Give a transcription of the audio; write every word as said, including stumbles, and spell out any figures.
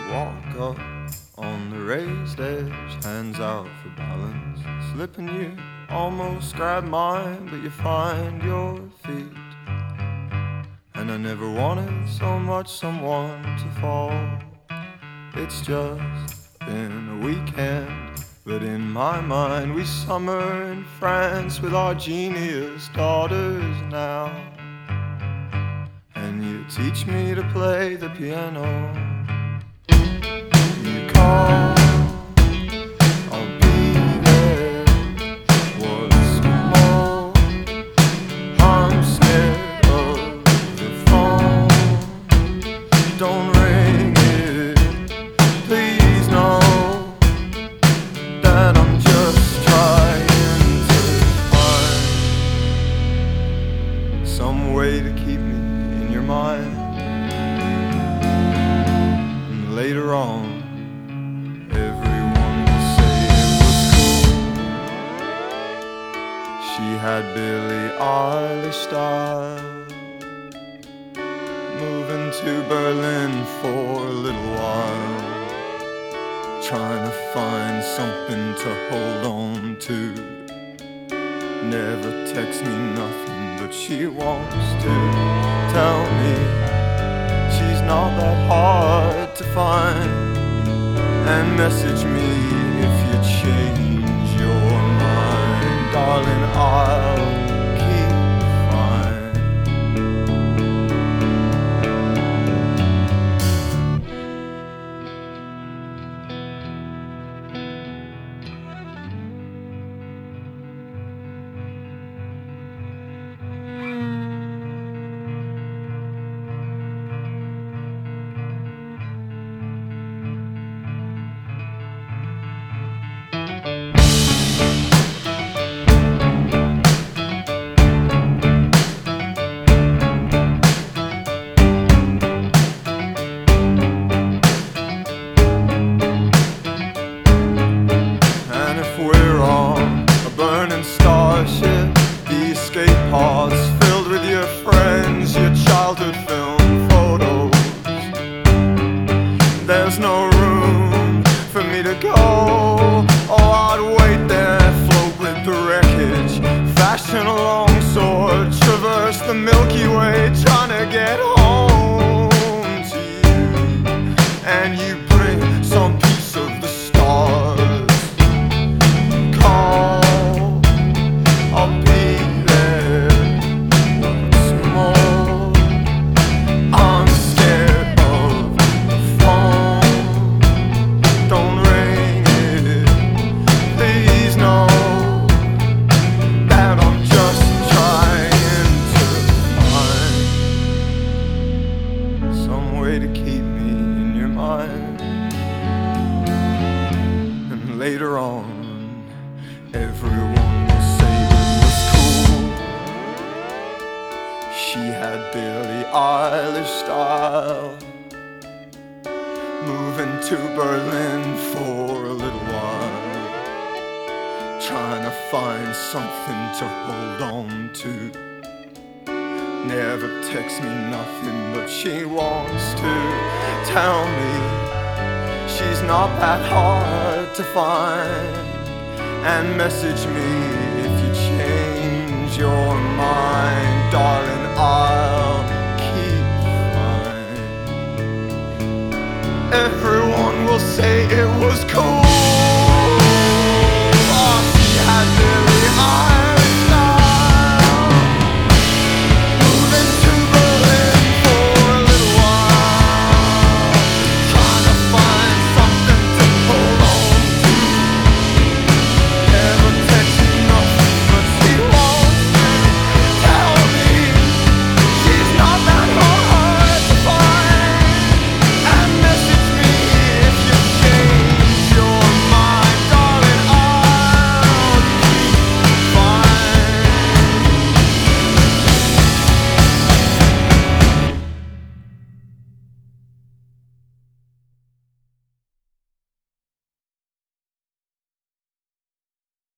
walk up on the raised edge, hands out for balance, slipping you almost grab mine, but you find your feet. And I never wanted so much someone to fall. It's just been a weekend, but in my mind we summer in France with our genius daughters now. And you teach me to play the piano. You call, I'll be there. What's more, I'm scared of the phone. Don't ring it, please know that I'm just trying to find some way to keep me in your mind. And later on, everyone will say it was cool. She had Billie Eilish style, moving to Berlin for a little while, trying to find something to hold on to. Never texts me nothing, but she wants to tell me she's not that hard to find, and message me if you change your mind. Darling, I'll keep fine. We're on a burning starship, the escape pods filled with your friends, your childhood film photos. There's no room for me to go. Oh, I'd wait there, float with the wreckage, fashion a long sword, traverse the Milky Way, trying to get home to you. And you bring some piece of the stars. To keep me in your mind. And later on, everyone will say it was cool. She had Billie Eilish style, moving to Berlin for a little while, trying to find something to hold on to. Never texts me nothing, but she wants to tell me she's not that hard to find, and message me if you change your mind. Darling, I'll keep fine. Everyone will say it was cool.